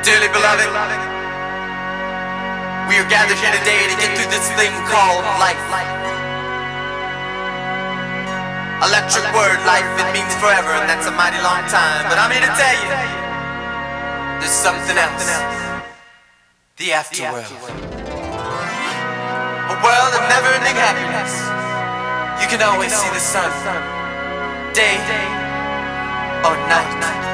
Dearly beloved, we are gathered here today to get through this thing called life. Electric word, life, it means forever, and that's a mighty long time. But I'm here to tell you, there's something else. The afterworld. A world of never-ending happiness. You can always see the sun, day or night.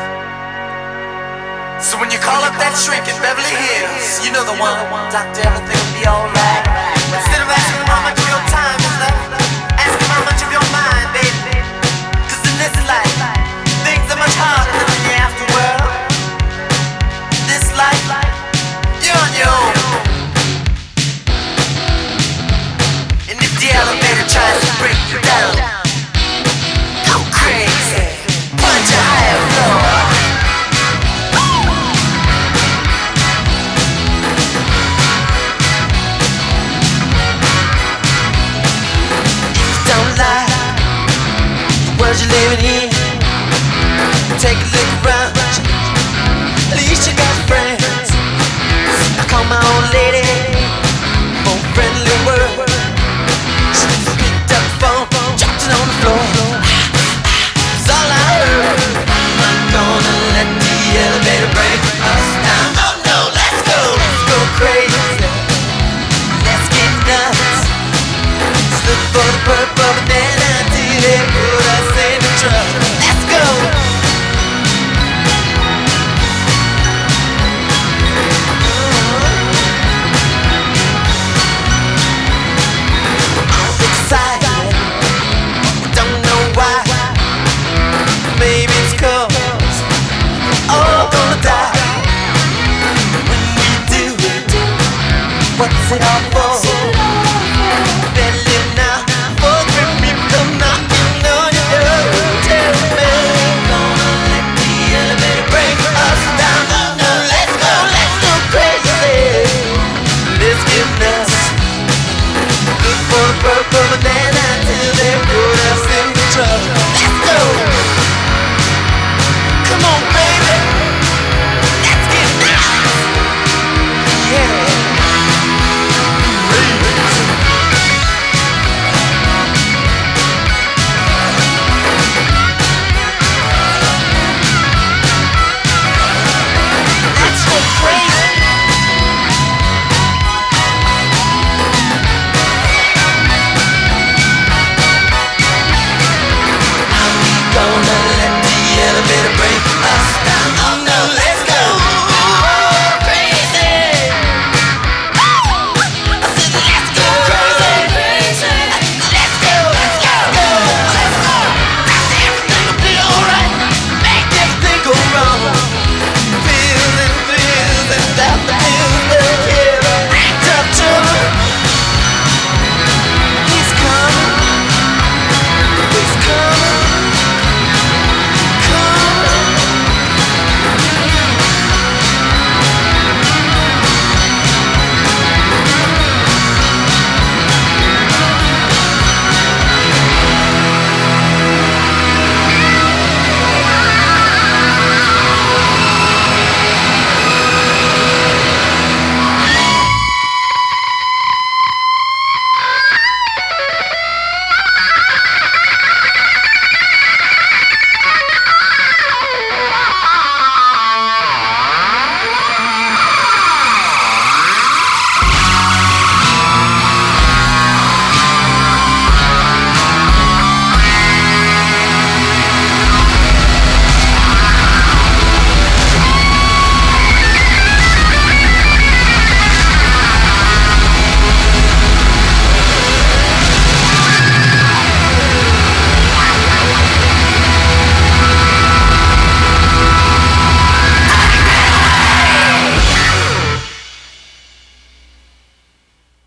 So when you call up that shrink in Beverly Hills, you know the one, Doctor, everything will be alright. Instead of asking how much of your time is left, ask him how much of your mind, baby. Cause in this life, things are much harder than in the afterworld. This life, you're on your own. And if the elevator tries to break you down, go crazy, punch a higher floor. You're living here. Take a look around. At least you got